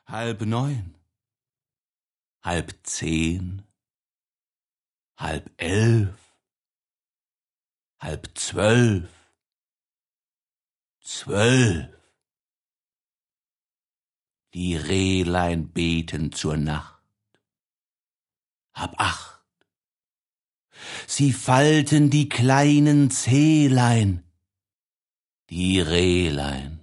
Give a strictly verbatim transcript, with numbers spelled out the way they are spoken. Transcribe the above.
Halb neun, halb zehn, halb elf, halb zwölf, zwölf. Die Rehlein beten zur Nacht. Halb acht. Sie falten die kleinen Zehlein, die Rehlein.